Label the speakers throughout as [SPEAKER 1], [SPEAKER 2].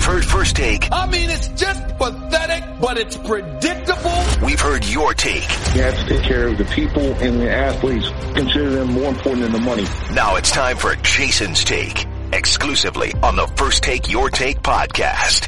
[SPEAKER 1] We've heard First Take.
[SPEAKER 2] I mean, it's just pathetic, but it's predictable.
[SPEAKER 1] We've heard your take.
[SPEAKER 3] You have to take care of the people and the athletes. Consider them more important than the money.
[SPEAKER 1] Now it's time for Jason's Take, exclusively on the First Take Your Take podcast.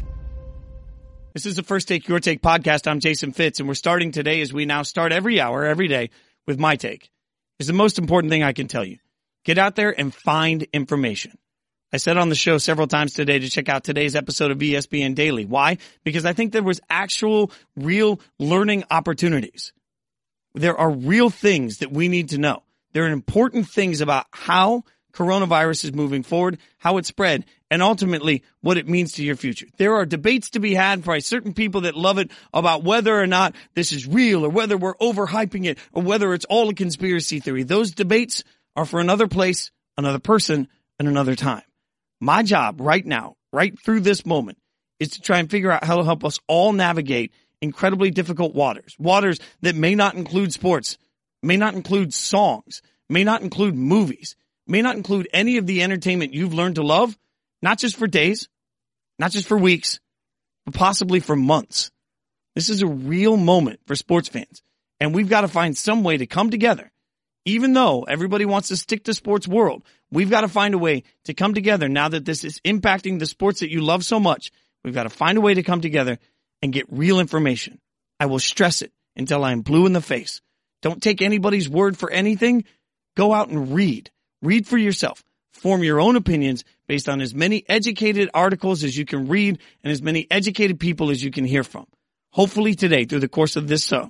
[SPEAKER 4] This is the First Take Your Take podcast. I'm Jason Fitz, and we're starting today as we now start every hour, every day, with my take. It's the most important thing I can tell you. Get out there and find information. I said on the show several times today to check out today's episode of ESPN Daily. Why? Because I think there was actual, real learning opportunities. There are real things that we need to know. There are important things about how coronavirus is moving forward, how it spread, and ultimately what it means to your future. There are debates to be had by certain people that love it about whether or not this is real or whether we're overhyping it or whether it's all a conspiracy theory. Those debates are for another place, another person, and another time. My job right now, right through this moment, is to try and figure out how to help us all navigate incredibly difficult waters that may not include sports, may not include songs, may not include movies, may not include any of the entertainment you've learned to love, not just for days, not just for weeks, but possibly for months. This is a real moment for sports fans, and we've got to find some way to come together. Even though everybody wants to stick to sports world, we've got to find a way to come together now that this is impacting the sports that you love so much. We've got to find a way to come together and get real information. I will stress it until I am blue in the face. Don't take anybody's word for anything. Go out and read. Read for yourself. Form your own opinions based on as many educated articles as you can read and as many educated people as you can hear from. Hopefully today, through the course of this show,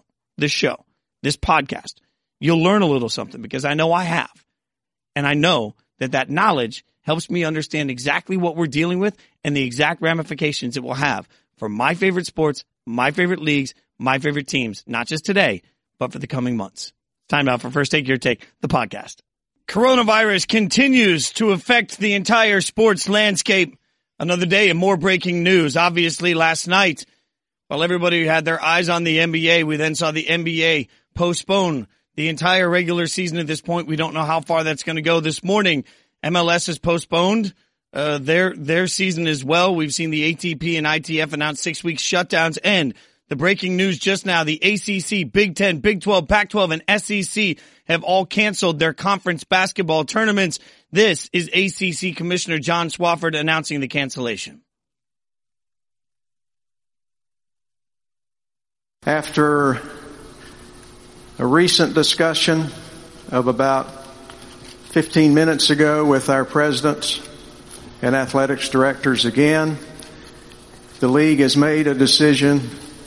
[SPEAKER 4] this podcast, you'll learn a little something because I know I have. And I know that that knowledge helps me understand exactly what we're dealing with and the exact ramifications it will have for my favorite sports, my favorite leagues, my favorite teams, not just today, but for the coming months. Time out for First Take Your Take, the podcast. Coronavirus continues to affect the entire sports landscape. Another day and more breaking news. Obviously, last night, while everybody had their eyes on the NBA, we then saw the NBA postpone the entire regular season at this point. We don't know how far that's going to go. This morning, MLS has postponed their season as well. We've seen the ATP and ITF announce 6 week shutdowns, and the breaking news just now, the ACC, Big Ten, Big 12, Pac-12, and SEC have all canceled their conference basketball tournaments. This is ACC Commissioner John Swofford announcing the cancellation.
[SPEAKER 5] After a recent discussion of about 15 minutes ago with our presidents and athletics directors again, the league has made a decision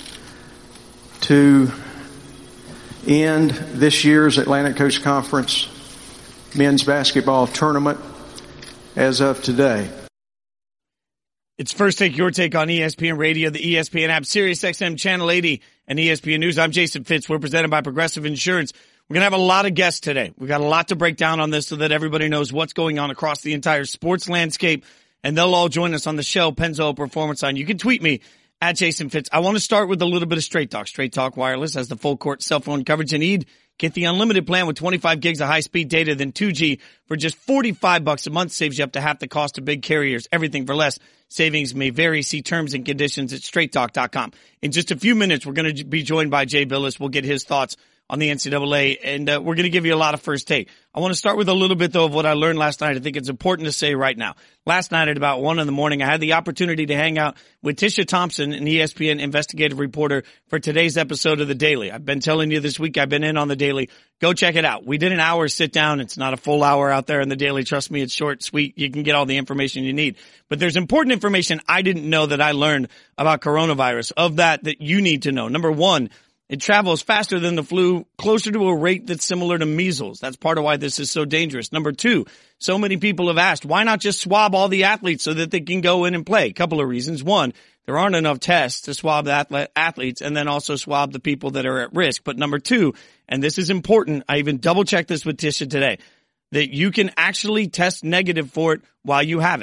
[SPEAKER 5] to end this year's Atlantic Coast Conference men's basketball tournament as of today.
[SPEAKER 4] It's First Take Your Take on ESPN Radio, the ESPN app, Sirius XM Channel 80, and ESPN News. I'm Jason Fitz. We're presented by Progressive Insurance. We're going to have a lot of guests today. We've got a lot to break down on this so that everybody knows what's going on across the entire sports landscape, and they'll all join us on the show, Pennzoil Performance Line. You can tweet me at Jason Fitz. I want to start with a little bit of Straight Talk. Straight Talk Wireless has the full court cell phone coverage you need. Get the unlimited plan with 25 gigs of high-speed data than 2G for just $45 a month. Saves you up to half the cost of big carriers. Everything for less. Savings may vary. See terms and conditions at straighttalk.com. In just a few minutes, we're going to be joined by Jay Billis. We'll get his thoughts on the NCAA, and we're going to give you a lot of first take. I want to start with a little bit, though, of what I learned last night. I think it's important to say right now. Last night at about 1 a.m, I had the opportunity to hang out with Tisha Thompson, an ESPN investigative reporter, for today's episode of The Daily. I've been telling you this week, I've been in on The Daily. Go check it out. We did an hour sit down. It's not a full hour out there in The Daily. Trust me, it's short, sweet. You can get all the information you need. But there's important information I didn't know that I learned about coronavirus, of that you need to know. Number one, it travels faster than the flu, closer to a rate that's similar to measles. That's part of why this is so dangerous. Number two, so many people have asked, why not just swab all the athletes so that they can go in and play? A couple of reasons. One, there aren't enough tests to swab the athletes and then also swab the people that are at risk. But number two, and this is important, I even double-checked this with Tisha today, that you can actually test negative for it while you have it.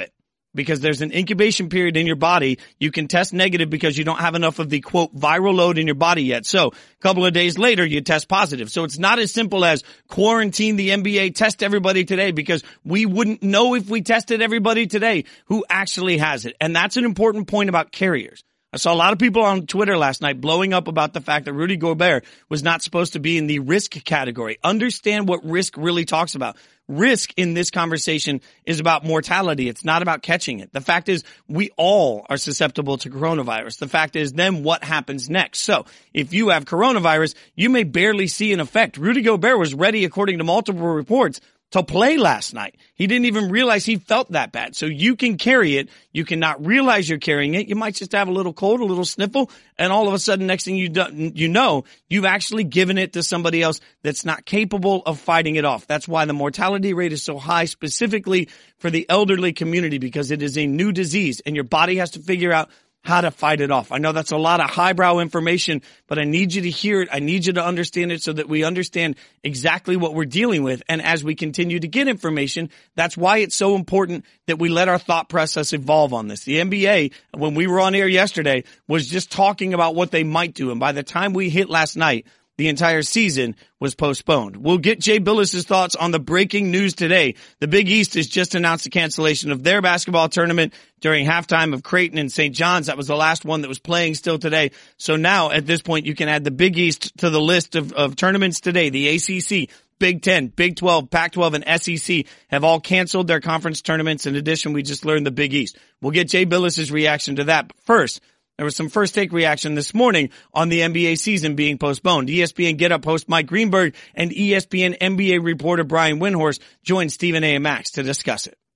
[SPEAKER 4] because there's an incubation period in your body. You can test negative because you don't have enough of the, quote, viral load in your body yet. So a couple of days later, you test positive. So it's not as simple as quarantine the NBA, test everybody today, because we wouldn't know if we tested everybody today who actually has it. And that's an important point about carriers. I saw a lot of people on Twitter last night blowing up about the fact that Rudy Gobert was not supposed to be in the risk category. Understand what risk really talks about. Risk in this conversation is about mortality. It's not about catching it. The fact is we all are susceptible to coronavirus. The fact is then what happens next. So if you have coronavirus, you may barely see an effect. Rudy Gobert was ready, according to multiple reports, to play last night. He didn't even realize he felt that bad. So you can carry it. You cannot realize you're carrying it. You might just have a little cold, a little sniffle, and all of a sudden, next thing you know, you've actually given it to somebody else that's not capable of fighting it off. That's why the mortality rate is so high, specifically for the elderly community, because it is a new disease and your body has to figure out how to fight it off. I know that's a lot of highbrow information, but I need you to hear it. I need you to understand it so that we understand exactly what we're dealing with. And as we continue to get information, that's why it's so important that we let our thought process evolve on this. The NBA, when we were on air yesterday, was just talking about what they might do. And by the time we hit last night, the entire season was postponed. We'll get Jay Billis's thoughts on the breaking news today. The Big East has just announced the cancellation of their basketball tournament during halftime of Creighton and St. John's. That was the last one that was playing still today. So now at this point, you can add the Big East to the list of tournaments today. The ACC, Big 10, Big 12, Pac-12, and SEC have all canceled their conference tournaments. In addition, we just learned the Big East. We'll get Jay Billis's reaction to that. But first, there was some first take reaction this morning on the NBA season being postponed. ESPN Get Up host Mike Greenberg and ESPN NBA reporter Brian Windhorst joined Stephen A. and Max to discuss it.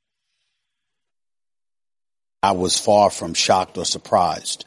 [SPEAKER 6] I was far from shocked or surprised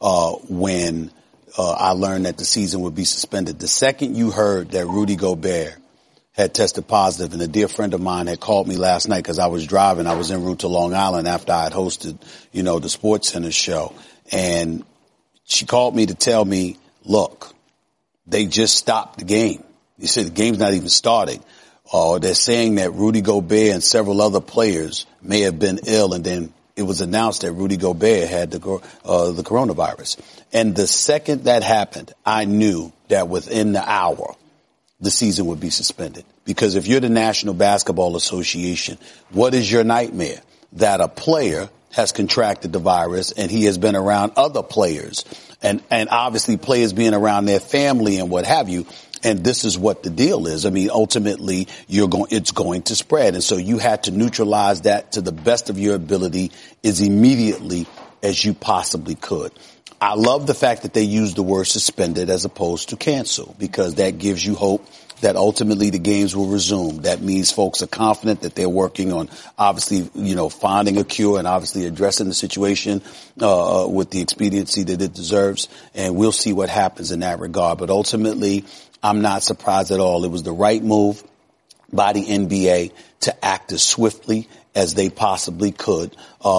[SPEAKER 6] when I learned that the season would be suspended. The second you heard that Rudy Gobert had tested positive, and a dear friend of mine had called me last night because I was driving. I was en route to Long Island after I had hosted, the Sports Center show. And she called me to tell me, look, they just stopped the game. He said the game's not even starting. They're saying that Rudy Gobert and several other players may have been ill, and then it was announced that Rudy Gobert had the coronavirus. And the second that happened, I knew that within the hour, the season would be suspended. Because if you're the National Basketball Association, what is your nightmare? That a player has contracted the virus and he has been around other players and obviously players being around their family and what have you. And this is what the deal is. I mean, ultimately it's going to spread. And so you had to neutralize that to the best of your ability as immediately as you possibly could. I love the fact that they use the word suspended as opposed to cancel, because that gives you hope that ultimately the games will resume. That means folks are confident that they're working on obviously, finding a cure and obviously addressing the situation with the expediency that it deserves. And we'll see what happens in that regard. But ultimately, I'm not surprised at all. It was the right move by the NBA to act as swiftly as they possibly could.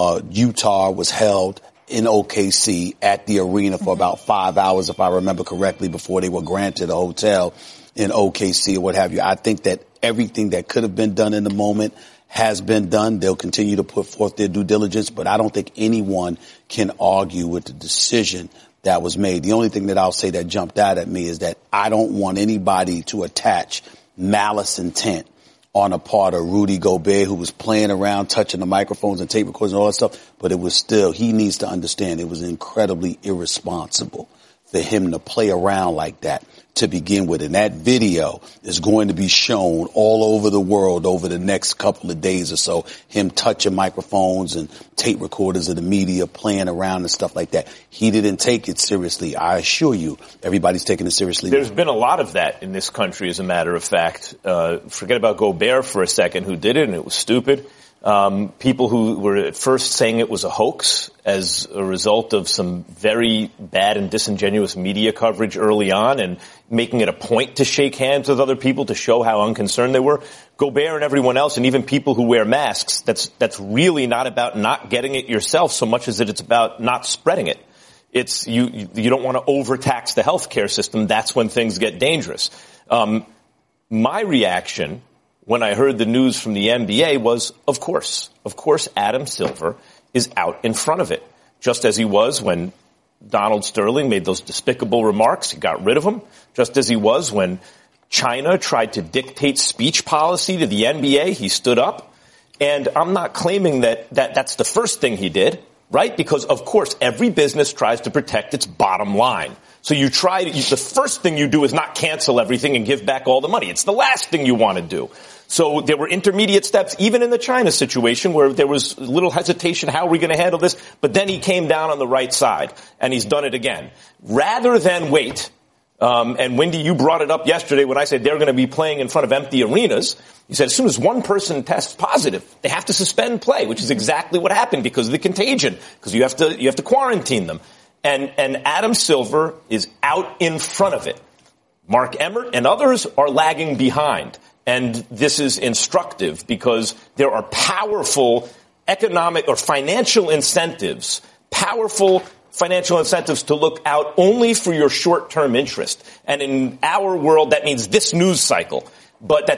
[SPEAKER 6] Utah was held in OKC at the arena for about 5 hours, if I remember correctly, before they were granted a hotel in OKC or what have you. I think that everything that could have been done in the moment has been done. They'll continue to put forth their due diligence, but I don't think anyone can argue with the decision that was made. The only thing that I'll say that jumped out at me is that I don't want anybody to attach malice intent on a part of Rudy Gobert, who was playing around, touching the microphones and tape recorders and all that stuff. But it was still, he needs to understand it was incredibly irresponsible for him to play around like that to begin with. And that video is going to be shown all over the world over the next couple of days or so, him touching microphones and tape recorders of the media, playing around and stuff like that. He didn't take it seriously. I assure you, everybody's taking it seriously.
[SPEAKER 7] There's been a lot of that in this country, as a matter of fact. Forget about Gobert for a second, who did it, and it was stupid. People who were at first saying it was a hoax as a result of some very bad and disingenuous media coverage early on, and making it a point to shake hands with other people to show how unconcerned they were. Gobert and everyone else, and even people who wear masks, that's really not about not getting it yourself so much as that it's about not spreading it. It's you don't want to overtax the healthcare system. That's when things get dangerous. My reaction when I heard the news from the NBA was, of course, Adam Silver is out in front of it, just as he was when Donald Sterling made those despicable remarks. He got rid of them, just as he was when China tried to dictate speech policy to the NBA. He stood up. And I'm not claiming that's the first thing he did, right? Because, of course, every business tries to protect its bottom line. So the first thing you do is not cancel everything and give back all the money. It's the last thing you want to do. So there were intermediate steps, even in the China situation, where there was a little hesitation. How are we going to handle this? But then he came down on the right side, and he's done it again. Rather than wait, and Wendy, you brought it up yesterday when I said they're going to be playing in front of empty arenas. You said as soon as one person tests positive, they have to suspend play, which is exactly what happened because of the contagion, because you have to quarantine them. And Adam Silver is out in front of it. Mark Emmert and others are lagging behind. And this is instructive because there are powerful economic or financial incentives, to look out only for your short-term interest. And in our world, that means this news cycle, but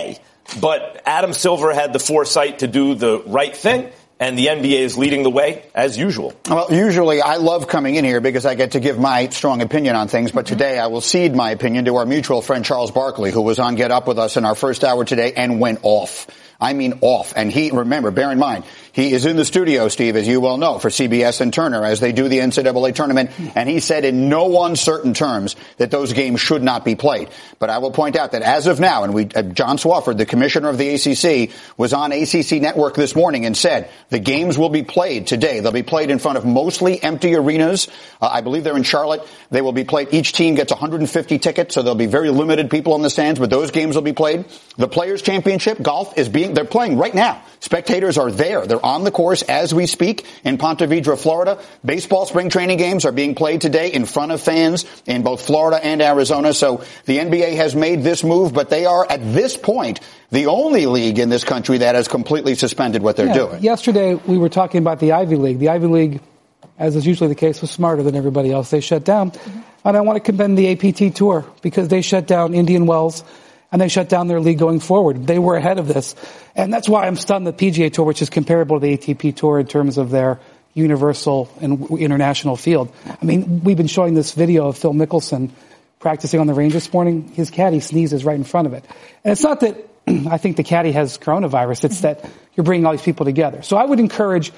[SPEAKER 7] Adam Silver had the foresight to do the right thing, and the NBA is leading the way as usual.
[SPEAKER 8] Well, usually I love coming in here because I get to give my strong opinion on things, but today I will cede my opinion to our mutual friend Charles Barkley, who was on Get Up with us in our first hour today and went off. I mean off. And remember, bear in mind, he is in the studio, Steve, as you well know, for CBS and Turner as they do the NCAA tournament. And he said in no uncertain terms that those games should not be played. But I will point out that as of now, and John Swofford, the commissioner of the ACC, was on ACC Network this morning and said the games will be played today. They'll be played in front of mostly empty arenas. I believe they're in Charlotte. They will be played. Each team gets 150 tickets, so there'll be very limited people in the stands, but those games will be played. The Players' Championship, golf, they're playing right now. Spectators are there. They're on the course as we speak in Ponte Vedra, Florida. Baseball spring training games are being played today in front of fans in both Florida and Arizona. So the NBA has made this move, but they are at this point the only league in this country that has completely suspended what they're doing.
[SPEAKER 9] Yesterday we were talking about the Ivy League. The Ivy League, as is usually the case, was smarter than everybody else. They shut down. And I want to commend the APT Tour because they shut down Indian Wells and they shut down their league going forward. They were ahead of this. And that's why I'm stunned the PGA Tour, which is comparable to the ATP Tour in terms of their universal and international field. I mean, we've been showing this video of Phil Mickelson practicing on the range this morning. His caddy sneezes right in front of it. And it's not that I think the caddy has coronavirus. It's that you're bringing all these people together. So I would encourage,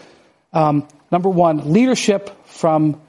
[SPEAKER 9] number one, leadership from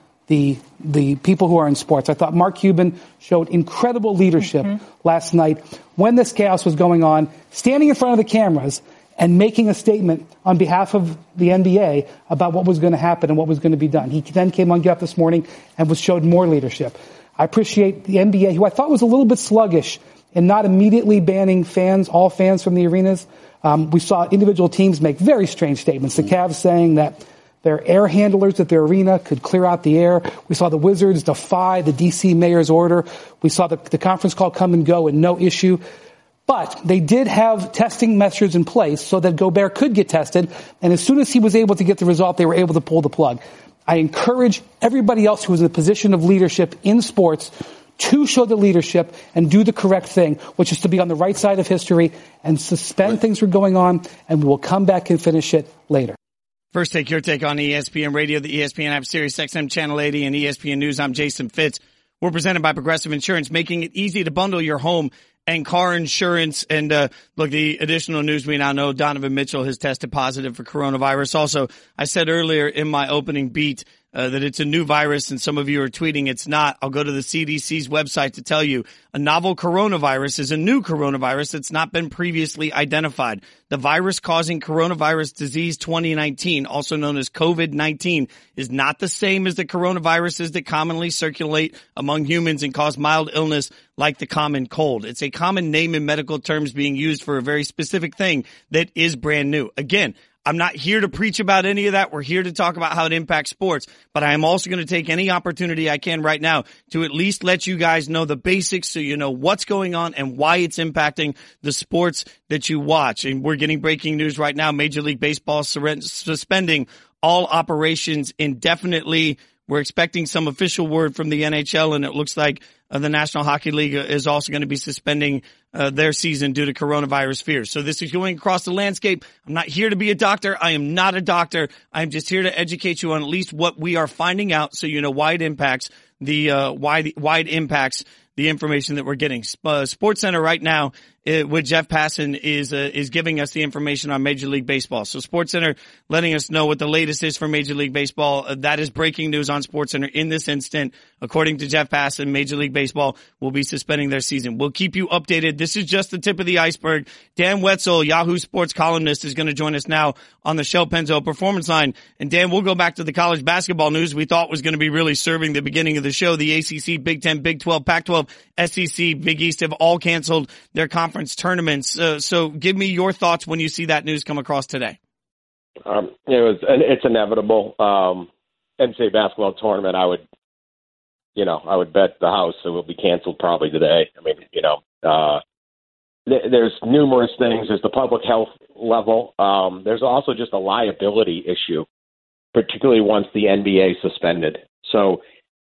[SPEAKER 9] the people who are in sports. I thought Mark Cuban showed incredible leadership last night when this chaos was going on, standing in front of the cameras and making a statement on behalf of the NBA about what was going to happen and what was going to be done. He then came on Get Up this morning and showed more leadership. I appreciate the NBA, who I thought was a little bit sluggish in not immediately banning all fans from the arenas. We saw individual teams make very strange statements. The Cavs saying that their air handlers at their arena could clear out the air. We saw the Wizards defy the D.C. mayor's order. We saw the conference call come and go and no issue. But they did have testing measures in place so that Gobert could get tested. And as soon as he was able to get the result, they were able to pull the plug. I encourage everybody else who is in a position of leadership in sports to show the leadership and do the correct thing, which is to be on the right side of history and suspend things that are going on, and we will come back and finish it later.
[SPEAKER 4] First Take, Your Take on ESPN Radio, the ESPN app, Sirius XM Channel 80, and ESPN News. I'm Jason Fitz. We're presented by Progressive Insurance, making it easy to bundle your home and car insurance. And look, the additional news we now know, Donovan Mitchell has tested positive for coronavirus. Also, I said earlier in my opening beat that it's a new virus, and some of you are tweeting it's not. I'll go to the CDC's website to tell you a novel coronavirus is a new coronavirus that's not been previously identified. The virus causing coronavirus disease 2019, also known as COVID-19, is not the same as the coronaviruses that commonly circulate among humans and cause mild illness like the common cold. It's a common name in medical terms being used for a very specific thing that is brand new. Again, I'm not here to preach about any of that. We're here to talk about how it impacts sports, but I am also going to take any opportunity I can right now to at least let you guys know the basics so you know what's going on and why it's impacting the sports that you watch. And we're getting breaking news right now. Major League Baseball suspending all operations indefinitely. We're expecting some official word from the NHL, and it looks like the National Hockey League is also going to be suspending their season due to coronavirus fears. So this is going across the landscape. I'm not here to be a doctor. I am not a doctor. I'm just here to educate you on at least what we are finding out, so you know why it impacts why it impacts the information that we're getting. SportsCenter right now with Jeff Passan is giving us the information on Major League Baseball. So SportsCenter letting us know what the latest is for Major League Baseball. That is breaking news on SportsCenter in this instant. According to Jeff Passan, Major League Baseball will be suspending their season. We'll keep you updated. This is just the tip of the iceberg. Dan Wetzel, Yahoo Sports columnist, is going to join us now on the Shell Penzo Performance Line. And Dan, we'll go back to the college basketball news we thought was going to be really serving the beginning of the show. The ACC, Big Ten, Big 12, Pac-12, SEC, Big East have all canceled their conference tournaments. So give me your thoughts when you see that news come across today.
[SPEAKER 10] It's inevitable. NCAA basketball tournament, I would bet the house it will be canceled probably today. I mean, there's numerous things. There's the public health level. There's also just a liability issue, particularly once the NBA suspended. So,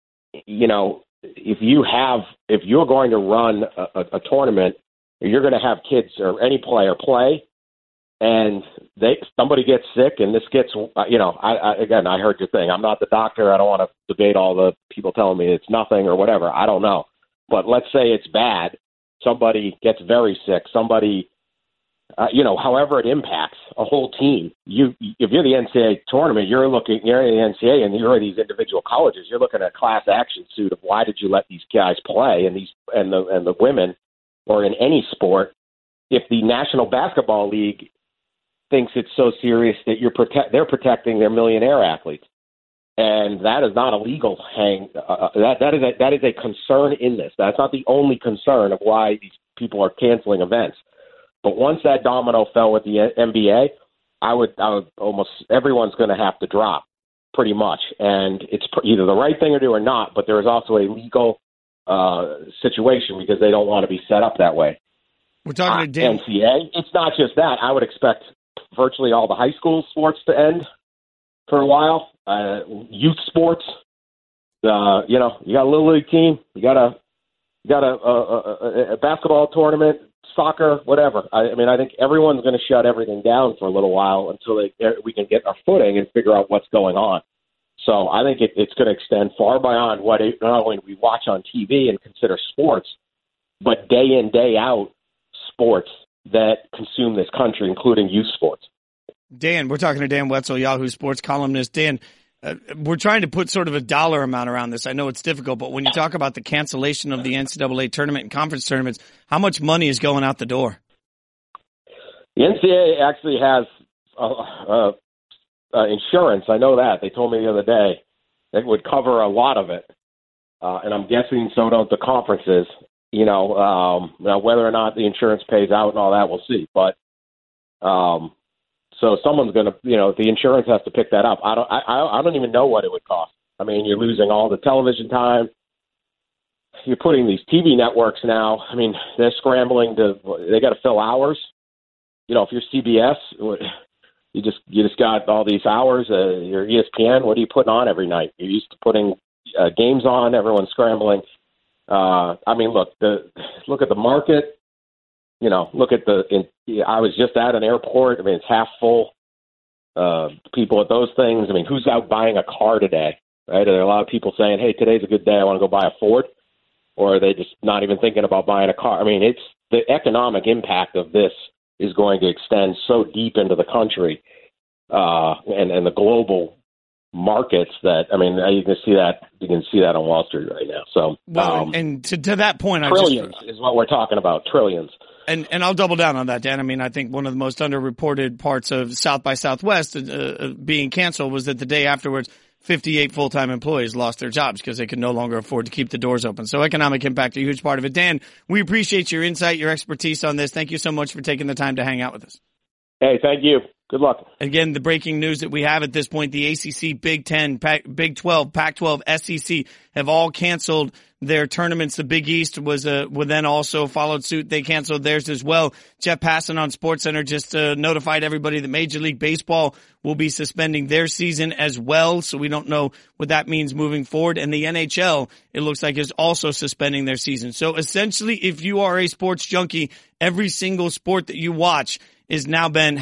[SPEAKER 10] if you're going to run a tournament, you're going to have kids or any player play, and somebody gets sick, and this gets, I heard your thing. I'm not the doctor. I don't want to debate all the people telling me it's nothing or whatever. I don't know. But let's say it's bad. Somebody gets very sick. Somebody, however it impacts a whole team. If you're the NCAA tournament, you're the NCAA and you're these individual colleges. You're looking at a class action suit of why did you let these guys play and the women, or in any sport. If the National Basketball League thinks it's so serious that they're protecting their millionaire athletes, and that is not a legal hang. That is a concern in this. That's not the only concern of why these people are canceling events. But once that domino fell with the NBA, I would almost everyone's going to have to drop pretty much, and it's either the right thing to do or not. But there is also a legal situation because they don't want to be set up that way.
[SPEAKER 4] We're talking to Dan.
[SPEAKER 10] NCAA. It's not just that. I would expect virtually all the high school sports to end for a while. Youth sports. You got a little league team. You got a basketball tournament, soccer, whatever. I think everyone's going to shut everything down for a little while until we can get our footing and figure out what's going on. So I think it's going to extend far beyond what not only we watch on TV and consider sports, but day in, day out sports that consume this country, including youth sports.
[SPEAKER 4] Dan, we're talking to Dan Wetzel, Yahoo Sports columnist. Dan, we're trying to put sort of a dollar amount around this. I know it's difficult, but when you talk about the cancellation of the NCAA tournament and conference tournaments, how much money is going out the door?
[SPEAKER 10] The NCAA actually has insurance. I know that. They told me the other day that would cover a lot of it. And I'm guessing so don't the conferences. Now whether or not the insurance pays out and all that, we'll see. But so someone's going to, the insurance has to pick that up. I don't even know what it would cost. I mean, you're losing all the television time. You're putting these TV networks now. I mean, they're scrambling they got to fill hours. If you're CBS, you just got all these hours. Your ESPN, what are you putting on every night? You're used to putting games on. Everyone's scrambling. Look at the market. Look at I was just at an airport. I mean, it's half full. People at those things. I mean, who's out buying a car today? Right? Are there a lot of people saying, "Hey, today's a good day. I want to go buy a Ford," or are they just not even thinking about buying a car? I mean, it's the economic impact of this is going to extend so deep into the country and the global markets that, I mean, you can see that on Wall Street right now. So,
[SPEAKER 4] and to that point,
[SPEAKER 10] trillions is what we're talking about. Trillions.
[SPEAKER 4] And I'll double down on that, Dan. I mean, I think one of the most underreported parts of South by Southwest being canceled was that the day afterwards, 58 full-time employees lost their jobs because they could no longer afford to keep the doors open. So economic impact, a huge part of it. Dan, we appreciate your insight, your expertise on this. Thank you so much for taking the time to hang out with us.
[SPEAKER 10] Hey, thank you. Good luck.
[SPEAKER 4] Again, the breaking news that we have at this point, the ACC, Big 10, Big 12, Pac-12, SEC have all canceled their tournaments. The Big East was then also followed suit. They canceled theirs as well. Jeff Passan on SportsCenter just notified everybody that Major League Baseball will be suspending their season as well. So we don't know what that means moving forward. And the NHL, it looks like, is also suspending their season. So essentially, if you are a sports junkie, every single sport that you watch has now been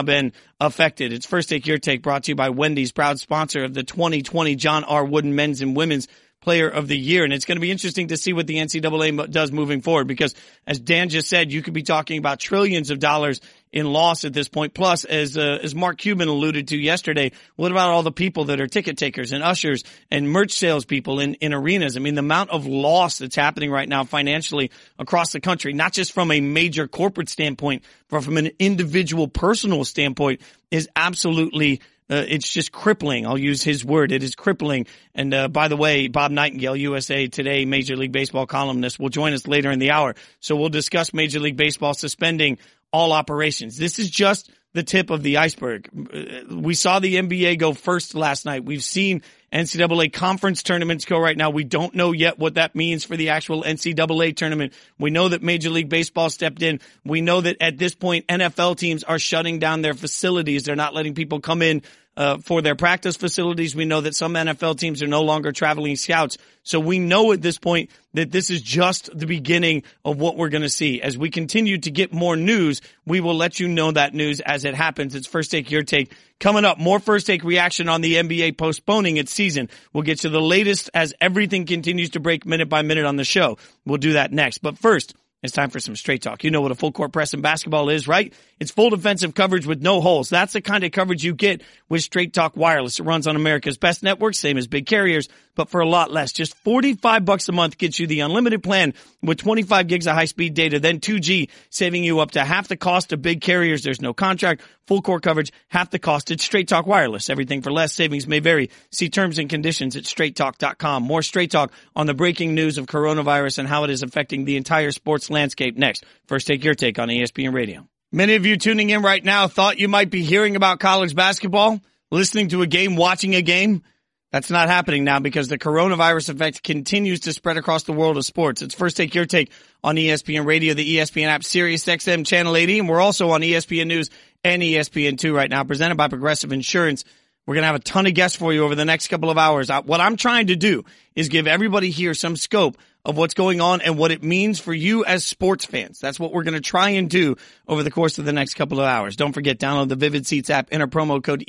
[SPEAKER 4] affected. It's First Take Your Take, brought to you by Wendy's, proud sponsor of the 2020 John R. Wooden Men's and Women's Player of the Year. And it's going to be interesting to see what the NCAA does moving forward, because as Dan just said, you could be talking about trillions of dollars in loss at this point. Plus, as Mark Cuban alluded to yesterday, what about all the people that are ticket takers and ushers and merch salespeople in arenas? I mean, the amount of loss that's happening right now financially across the country, not just from a major corporate standpoint, but from an individual personal standpoint, is absolutely it's just crippling. I'll use his word. It is crippling. And by the way, Bob Nightingale, USA Today Major League Baseball columnist, will join us later in the hour. So we'll discuss Major League Baseball suspending all operations. This is just the tip of the iceberg. We saw the NBA go first last night. We've seen NCAA conference tournaments go right now. We don't know yet what that means for the actual NCAA tournament. We know that Major League Baseball stepped in. We know that at this point, NFL teams are shutting down their facilities. They're not letting people come in for their practice facilities. We know that some NFL teams are no longer traveling scouts. So we know at this point that this is just the beginning of what we're going to see. As we continue to get more news, we will let you know that news as it happens. It's First Take Your Take. Coming up, more First Take reaction on the NBA postponing its season. We'll get to the latest as everything continues to break minute by minute on the show. We'll do that next. But first, it's time for some straight talk. You know what a full court press in basketball is, right? It's full defensive coverage with no holes. That's the kind of coverage you get with Straight Talk Wireless. It runs on America's best network, same as big carriers, but for a lot less. Just $45 a month gets you the unlimited plan with 25 gigs of high-speed data, then 2G, saving you up to half the cost of big carriers. There's no contract, full court coverage, half the cost. It's Straight Talk Wireless. Everything for less. Savings may vary. See terms and conditions at straighttalk.com. More Straight Talk on the breaking news of coronavirus and how it is affecting the entire sports landscape next. First Take Your Take on ESPN Radio. Many of you tuning in right now thought you might be hearing about college basketball, listening to a game, watching a game. That's not happening now because the coronavirus effect continues to spread across the world of sports. It's First Take Your Take on ESPN Radio, the ESPN app, Sirius XM Channel 80, and we're also on ESPN News and ESPN2 right now, presented by Progressive Insurance. We're going to have a ton of guests for you over the next couple of hours. What I'm trying to do is give everybody here some scope of what's going on and what it means for you as sports fans. That's what we're going to try and do over the course of the next couple of hours. Don't forget, download the Vivid Seats app, enter promo code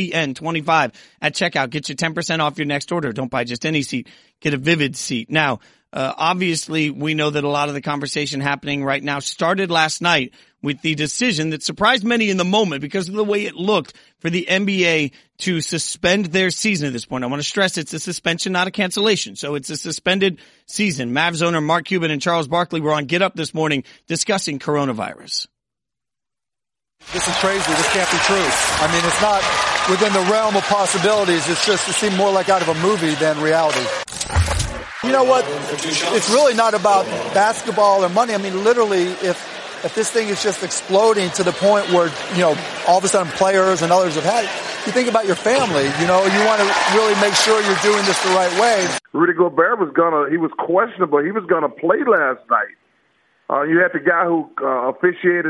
[SPEAKER 4] ESPN25 at checkout. Get you 10% off your next order. Don't buy just any seat. Get a Vivid seat. Now, obviously, we know that a lot of the conversation happening right now started last night with the decision that surprised many in the moment because of the way it looked for the NBA to suspend their season at this point. I want to stress it's a suspension, not a cancellation. So it's a suspended season. Mavs owner Mark Cuban and Charles Barkley were on Get Up this morning discussing coronavirus.
[SPEAKER 11] This is crazy. This can't be true. I mean, it's not within the realm of possibilities. It seemed more like out of a movie than reality. You know what? It's really not about basketball or money. I mean, literally, if this thing is just exploding to the point where, you know, all of a sudden players and others have had it, you think about your family, you know, you want to really make sure you're doing this the right way.
[SPEAKER 12] Rudy Gobert he was questionable. He was going to play last night. You had the guy who officiated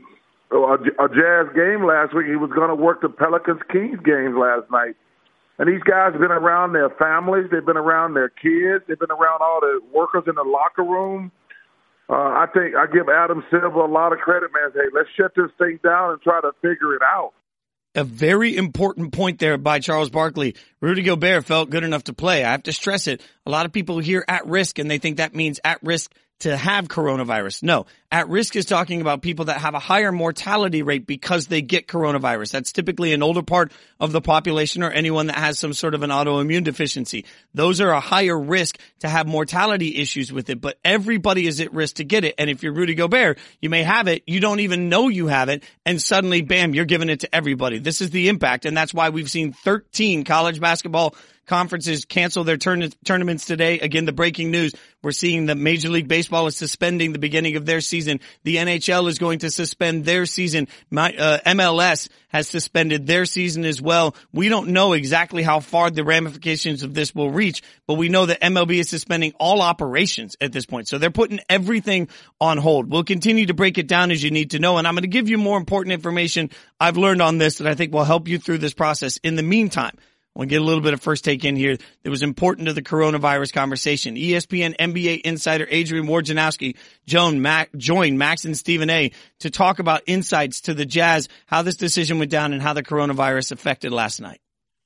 [SPEAKER 12] a Jazz game last week. He was going to work the Pelicans-Kings games last night. And these guys have been around their families. They've been around their kids. They've been around all the workers in the locker room. I think I give Adam Silver a lot of credit, man. Hey, let's shut this thing down and try to figure it out.
[SPEAKER 4] A very important point there by Charles Barkley. Rudy Gobert felt good enough to play. I have to stress it. A lot of people hear at risk and they think that means at risk to have coronavirus. No, at risk is talking about people that have a higher mortality rate because they get coronavirus. That's typically an older part of the population or anyone that has some sort of an autoimmune deficiency. Those are a higher risk to have mortality issues with it, but everybody is at risk to get it. And if you're Rudy Gobert, you may have it, you don't even know you have it, and suddenly, bam, you're giving it to everybody. This is the impact, and that's why we've seen 13 college basketball conferences cancel their tournaments today. Again, the breaking news, we're seeing that Major League Baseball is suspending the beginning of their season season. The NHL is going to suspend their season. MLS has suspended their season as well. We don't know exactly how far the ramifications of this will reach, but we know that MLB is suspending all operations at this point. So they're putting everything on hold. We'll continue to break it down as you need to know, and I'm going to give you more important information I've learned on this that I think will help you through this process. In the meantime, I want to get a little bit of first take in here that was important to the coronavirus conversation. ESPN NBA insider Adrian Wojnarowski joined Max and Stephen A. to talk about insights to the Jazz, how this decision went down, and how the coronavirus affected last night.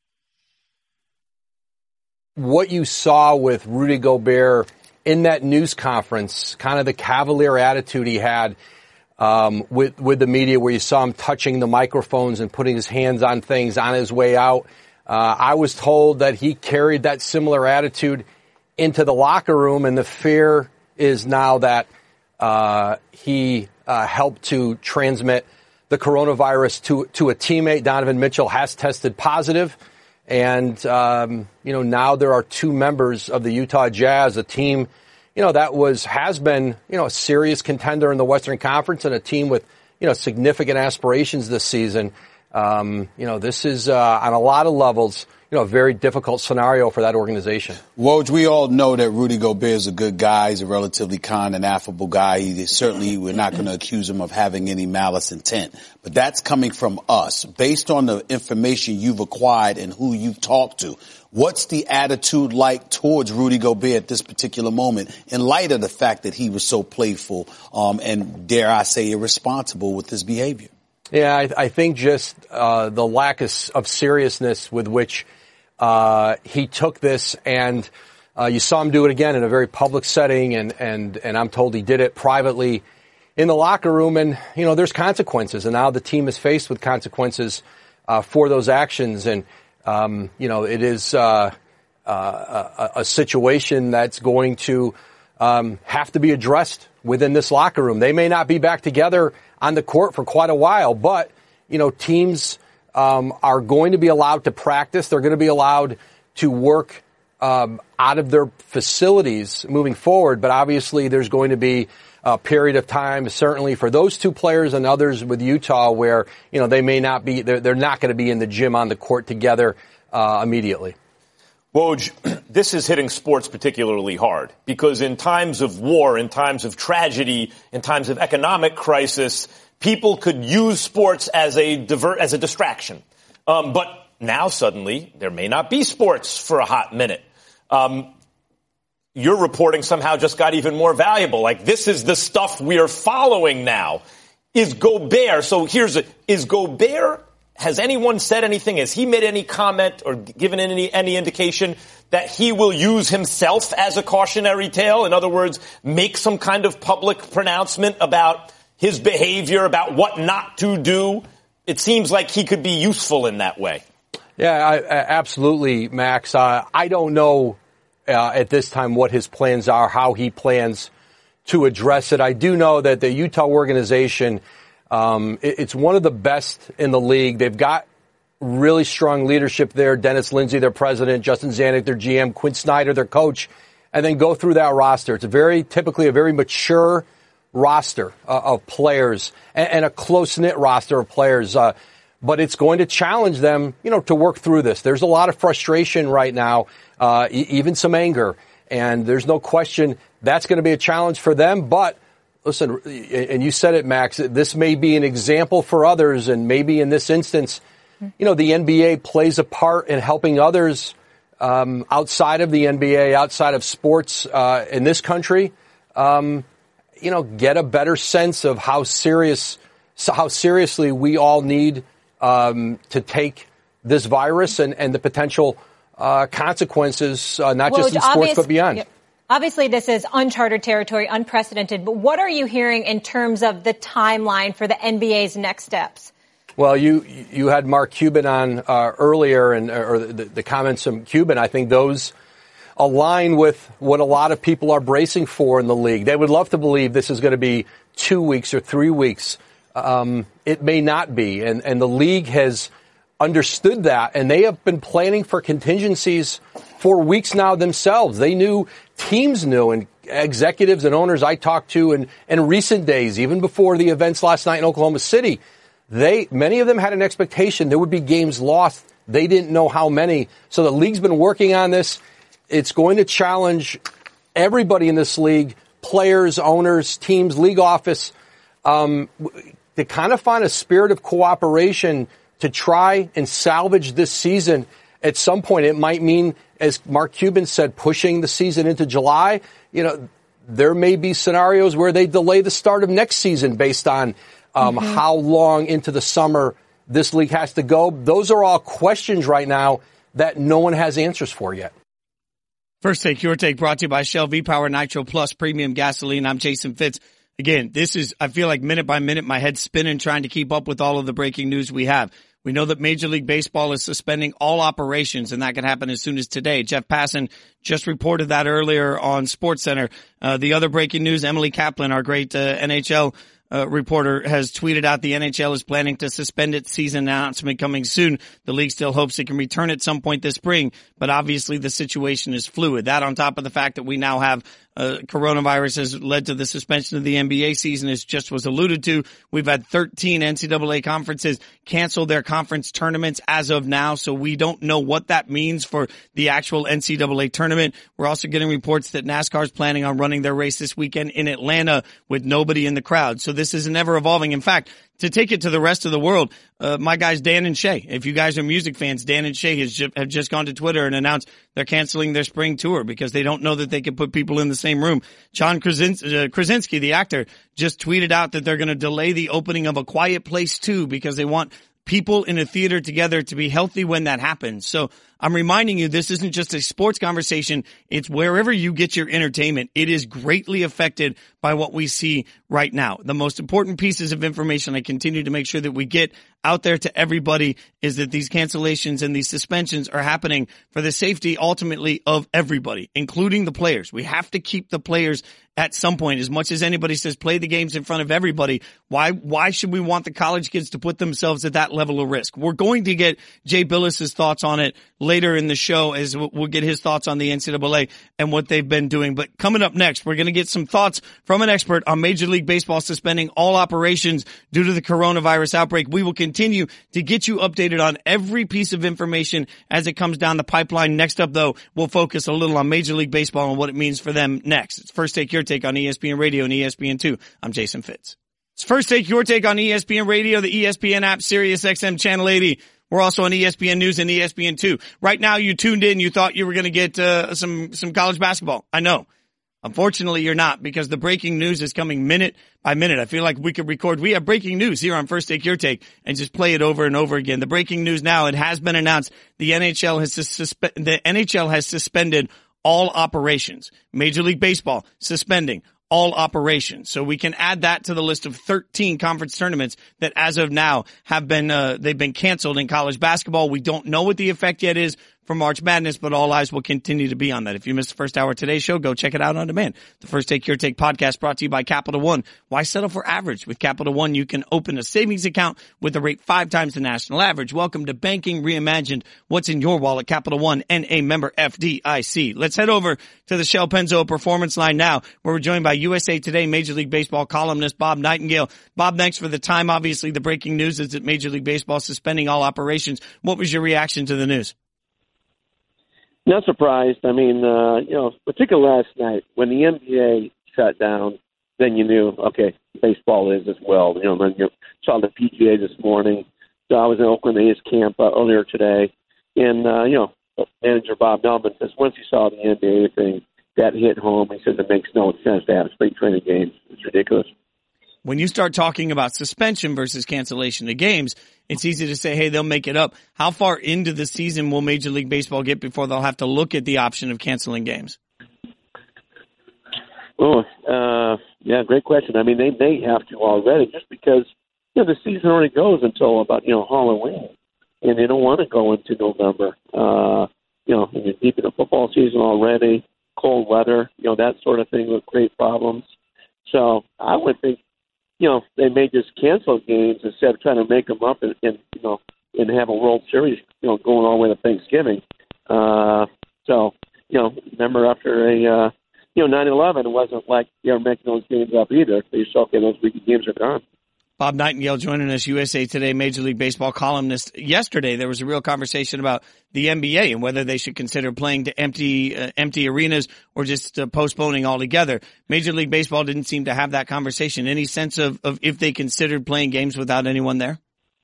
[SPEAKER 13] What you saw with Rudy Gobert in that news conference, kind of the cavalier attitude he had with the media, where you saw him touching the microphones and putting his hands on things on his way out. I was told that he carried that similar attitude into the locker room, and the fear is now that he helped to transmit the coronavirus to a teammate. Donovan Mitchell has tested positive, and now there are two members of the Utah Jazz, a team that has been a serious contender in the Western Conference, and a team with significant aspirations this season. This is on a lot of levels, a very difficult scenario for that organization.
[SPEAKER 6] Woj, we all know that Rudy Gobert is a good guy. He's a relatively kind and affable guy. We're not going to accuse him of having any malice intent. But that's coming from us. Based on the information you've acquired and who you've talked to, what's the attitude like towards Rudy Gobert at this particular moment in light of the fact that he was so playful and, dare I say, irresponsible with his behavior?
[SPEAKER 13] Yeah, I think just the lack of seriousness with which he took this, and you saw him do it again in a very public setting, and I'm told he did it privately in the locker room, and there's consequences, and now the team is faced with consequences for those actions, and it is a situation that's going to have to be addressed within this locker room. They may not be back together on the court for quite a while, but, teams are going to be allowed to practice. They're going to be allowed to work out of their facilities moving forward. But obviously there's going to be a period of time, certainly for those two players and others with Utah, where, they may not be, they're not going to be in the gym on the court together immediately.
[SPEAKER 7] Woj, this is hitting sports particularly hard because in times of war, in times of tragedy, in times of economic crisis, people could use sports as a distraction. But now suddenly there may not be sports for a hot minute. Your reporting somehow just got even more valuable. Like, this is the stuff we are following now. Is Gobert, has anyone said anything? Has he made any comment or given any indication that he will use himself as a cautionary tale? In other words, make some kind of public pronouncement about his behavior, about what not to do? It seems like he could be useful in that way.
[SPEAKER 13] Yeah, absolutely, Max. I don't know at this time what his plans are, how he plans to address it. I do know that the Utah organization, it's one of the best in the league. They've got really strong leadership there. Dennis Lindsey, their president, Justin Zanuck, their GM, Quinn Snyder, their coach, and then go through that roster. It's typically a very mature roster of players and a close-knit roster of players. But it's going to challenge them, to work through this. There's a lot of frustration right now, even some anger. And there's no question that's going to be a challenge for them. But listen, and you said it, Max, this may be an example for others. And maybe in this instance, the NBA plays a part in helping others outside of the NBA, outside of sports in this country, get a better sense of how seriously we all need to take this virus and the potential consequences, not just in sports, but beyond.
[SPEAKER 14] Yeah. Obviously, this is uncharted territory, unprecedented. But what are you hearing in terms of the timeline for the NBA's next steps?
[SPEAKER 13] Well, you had Mark Cuban on earlier, or the comments from Cuban. I think those align with what a lot of people are bracing for in the league. They would love to believe this is going to be 2 weeks or 3 weeks. It may not be, and the league has understood that, and they have been planning for contingencies for weeks now themselves. Teams knew, and executives and owners I talked to in recent days, even before the events last night in Oklahoma City, many of them had an expectation there would be games lost. They didn't know how many. So the league's been working on this. It's going to challenge everybody in this league, players, owners, teams, league office, to kind of find a spirit of cooperation to try and salvage this season. At some point, it might mean, as Mark Cuban said, pushing the season into July. There may be scenarios where they delay the start of next season based on how long into the summer this league has to go. Those are all questions right now that no one has answers for yet.
[SPEAKER 4] First Take, Your Take, brought to you by Shell V-Power Nitro Plus Premium Gasoline. I'm Jason Fitz. Again, I feel like minute by minute, my head's spinning trying to keep up with all of the breaking news we have. We know that Major League Baseball is suspending all operations, and that could happen as soon as today. Jeff Passan just reported that earlier on SportsCenter. The other breaking news, Emily Kaplan, our great NHL reporter, has tweeted out the NHL is planning to suspend its season, announcement coming soon. The league still hopes it can return at some point this spring, but obviously the situation is fluid. That on top of the fact that we now have coronavirus has led to the suspension of the NBA season, as just was alluded to. We've had 13 NCAA conferences cancel their conference tournaments as of now, so we don't know what that means for the actual NCAA tournament. We're also getting reports that NASCAR is planning on running their race this weekend in Atlanta with nobody in the crowd. So this is an ever-evolving. In fact, to take it to the rest of the world, my guys Dan and Shay, if you guys are music fans, Dan and Shay have just gone to Twitter and announced they're canceling their spring tour because they don't know that they can put people in the same room. John Krasinski, the actor, just tweeted out that they're going to delay the opening of A Quiet Place 2 because they want people in a theater together to be healthy when that happens. So I'm reminding you, this isn't just a sports conversation. It's wherever you get your entertainment. It is greatly affected by what we see right now. The most important pieces of information I continue to make sure that we get out there to everybody is that these cancellations and these suspensions are happening for the safety ultimately of everybody, including the players. We have to keep the players at some point. As much as anybody says play the games in front of everybody, why should we want the college kids to put themselves at that level of risk? We're going to get Jay Billis's thoughts on it later in the show, as we'll get his thoughts on the NCAA and what they've been doing. But coming up next, we're going to get some thoughts from an expert on Major League Baseball suspending all operations due to the coronavirus outbreak. We will continue to get you updated on every piece of information as it comes down the pipeline. Next up, though, we'll focus a little on Major League Baseball and what it means for them next. It's First Take, Your Take on ESPN Radio and ESPN2. I'm Jason Fitz. It's First Take, Your Take on ESPN Radio, the ESPN app, Sirius XM Channel 80. We're also on ESPN News and ESPN2. Right now, you tuned in. You thought you were going to get some college basketball. I know. Unfortunately, you're not, because the breaking news is coming minute by minute. I feel like we could record. We have breaking news here on First Take, Your Take, and just play it over and over again. The breaking news now, it has been announced. The NHL has suspended all operations. Major League Baseball suspending all operations. So we can add that to the list of 13 conference tournaments that as of now have been, they've been canceled in college basketball. We don't know what the effect yet is for March Madness, but all eyes will continue to be on that. If you missed the first hour of today's show, go check it out on demand. The First Take, Your Take podcast brought to you by Capital One. Why settle for average? With Capital One, you can open a savings account with a rate 5 times the national average. Welcome to banking reimagined. What's in your wallet? Capital One, NA member FDIC. Let's head over to the Shell Pennzoil Performance Line now, where we're joined by USA Today Major League Baseball columnist Bob Nightingale. Bob, thanks for the time. Obviously, the breaking news is that Major League Baseball is suspending all operations. What was your reaction to the news?
[SPEAKER 15] Not surprised. I mean, particularly last night when the NBA shut down, then you knew, okay, baseball is as well. Then you saw the PGA this morning. So I was in Oakland A's camp earlier today, and manager Bob Melvin says once he saw the NBA thing, that hit home. He says it makes no sense to have spring training games. It's ridiculous.
[SPEAKER 4] When you start talking about suspension versus cancellation of games, it's easy to say, hey, they'll make it up. How far into the season will Major League Baseball get before they'll have to look at the option of canceling games?
[SPEAKER 15] Great question. I mean, they may have to already, just because the season already goes until about Halloween, and they don't want to go into November. You're deep in the football season already, cold weather, that sort of thing would create problems. So I would think, they may just cancel games instead of trying to make them up and have a World Series, going all the way to Thanksgiving. Remember after 9/11, it wasn't like they were making those games up either. They just, okay, those weekend games are gone.
[SPEAKER 4] Bob Nightingale joining us, USA Today Major League Baseball columnist. Yesterday, there was a real conversation about the NBA and whether they should consider playing to empty arenas or just postponing altogether. Major League Baseball didn't seem to have that conversation. Any sense of if they considered playing games without anyone there?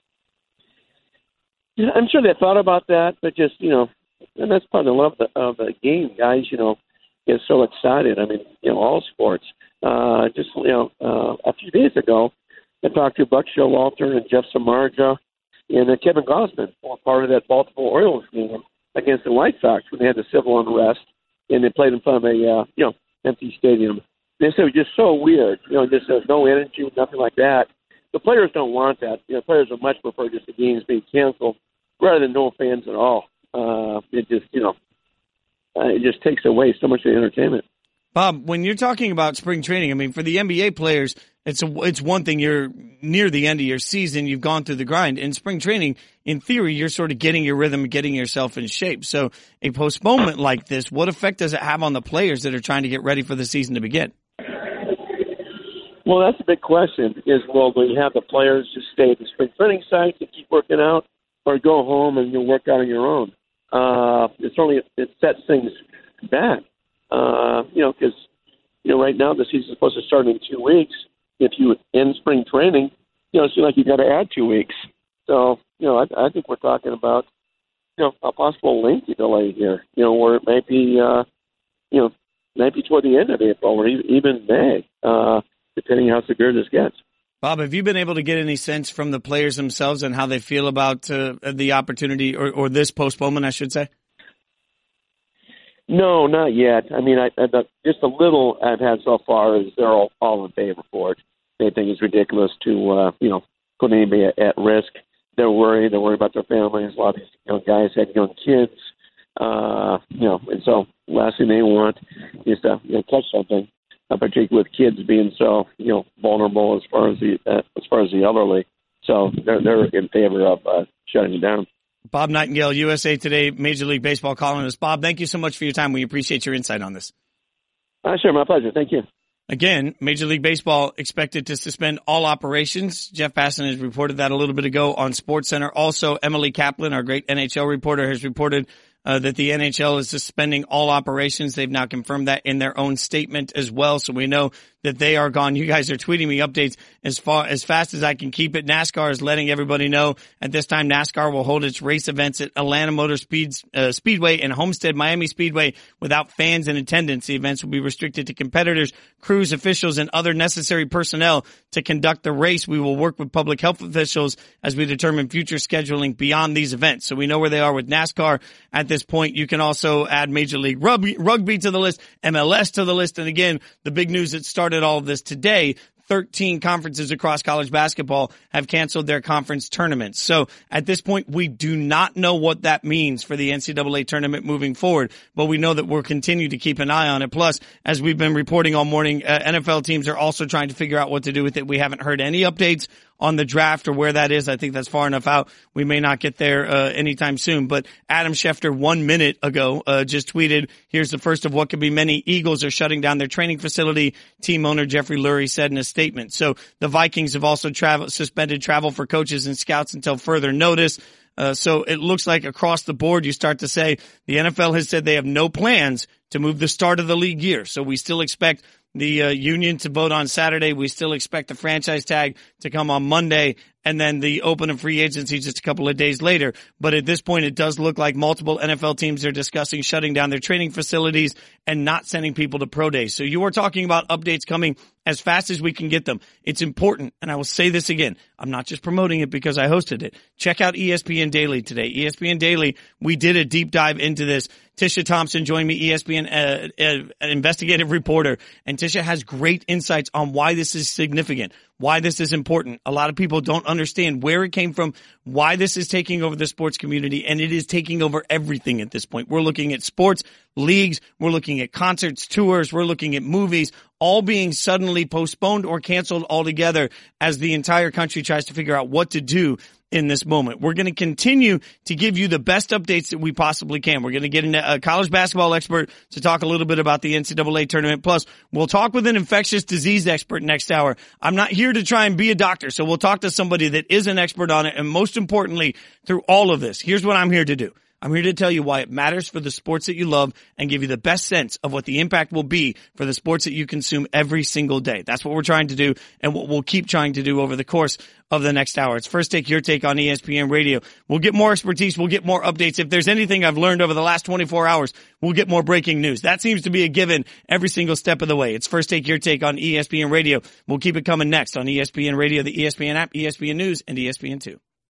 [SPEAKER 15] Yeah, I'm sure they thought about that, but just, and that's part of the love of the game, guys, get so excited. I mean, all sports. A few days ago, I talked to Buck Showalter and Jeff Samardzija and Kevin Gausman, part of that Baltimore Orioles game against the White Sox when they had the civil unrest, and they played in front of a empty stadium. They said it was just so weird. Just there's no energy, nothing like that. The players don't want that. Players would much prefer just the games being canceled rather than no fans at all. It just takes away so much of the entertainment.
[SPEAKER 4] Bob, when you're talking about spring training, I mean, for the NBA players, it's one thing. You're near the end of your season. You've gone through the grind. In spring training, in theory, you're sort of getting your rhythm, getting yourself in shape. So a postponement like this, what effect does it have on the players that are trying to get ready for the season to begin?
[SPEAKER 15] Well, that's a big question. Will you have the players just stay at the spring training site and keep working out, or go home and you'll work out on your own? It sets things back. Because right now the season's supposed to start in 2 weeks. If you end spring training, it seems like you got to add 2 weeks. So, I think we're talking about, a possible lengthy delay here. Where it might be, maybe toward the end of April or even May, depending how severe this gets.
[SPEAKER 4] Bob, have you been able to get any sense from the players themselves and how they feel about the opportunity or this postponement, I should say?
[SPEAKER 15] No, not yet. I mean, just a little I've had so far is they're all in favor for it. They think it's ridiculous to, put anybody at risk. They're worried. They're worried about their families. A lot of these young guys have young kids, and so last thing they want is to catch something, particularly with kids being so, vulnerable as far as the elderly. So they're in favor of shutting it down.
[SPEAKER 4] Bob Nightingale, USA Today Major League Baseball columnist. Bob, thank you so much for your time. We appreciate your insight on this.
[SPEAKER 15] Sure, my pleasure. Thank you.
[SPEAKER 4] Again, Major League Baseball expected to suspend all operations. Jeff Passan has reported that a little bit ago on SportsCenter. Also, Emily Kaplan, our great NHL reporter, has reported that the NHL is suspending all operations. They've now confirmed that in their own statement as well. So we know that they are gone. You guys are tweeting me updates as fast as I can keep it. NASCAR is letting everybody know at this time NASCAR will hold its race events at Atlanta Motor Speedway and Homestead Miami Speedway without fans in attendance. The events will be restricted to competitors, crews, officials, and other necessary personnel to conduct the race. We will work with public health officials as we determine future scheduling beyond these events. So we know where they are with NASCAR at this point. You can also add Major League Rugby to the list, MLS to the list. And again, the big news that started all of this today, 13 conferences across college basketball have canceled their conference tournaments. So at this point, we do not know what that means for the NCAA tournament moving forward, but we know that we'll continue to keep an eye on it. Plus, as we've been reporting all morning, NFL teams are also trying to figure out what to do with it. We haven't heard any updates on the draft or where that is. I think that's far enough out. We may not get there anytime soon. But Adam Schefter 1 minute ago just tweeted, here's the first of what could be many. Eagles are shutting down their training facility. Team owner Jeffrey Lurie said in a statement. So the Vikings have also suspended travel for coaches and scouts until further notice. So it looks like across the board, you start to say the NFL has said they have no plans to move the start of the league year. So we still expect the union to vote on Saturday. We still expect the franchise tag to come on Monday, and then the open of free agency just a couple of days later. But at this point, it does look like multiple NFL teams are discussing shutting down their training facilities and not sending people to pro days. So you are talking about updates coming as fast as we can get them. It's important, and I will say this again. I'm not just promoting it because I hosted it. Check out ESPN Daily today. ESPN Daily, we did a deep dive into this. Tisha Thompson joined me, ESPN an investigative reporter, and Tisha has great insights on why this is significant, why this is important. A lot of people don't understand where it came from, why this is taking over the sports community, and it is taking over everything at this point. We're looking at sports, leagues, we're looking at concerts, tours, we're looking at movies. all being suddenly postponed or canceled altogether as the entire country tries to figure out what to do in this moment. We're going to continue to give you the best updates that we possibly can. We're going to get a college basketball expert to talk a little bit about the NCAA tournament. Plus, we'll talk with an infectious disease expert next hour. I'm not here to try and be a doctor, so we'll talk to somebody that is an expert on it. And most importantly, through all of this, here's what I'm here to do. I'm here to tell you why it matters for the sports that you love and give you the best sense of what the impact will be for the sports that you consume every single day. That's what we're trying to do and what we'll keep trying to do over the course of the next hour. It's First Take, Your Take on ESPN Radio. We'll get more expertise. We'll get more updates. If there's anything I've learned over the last 24 hours, we'll get more breaking news. That seems to be a given every single step of the way. It's First Take, Your Take on ESPN Radio. We'll keep it coming next on ESPN Radio, the ESPN app, ESPN News, and ESPN2.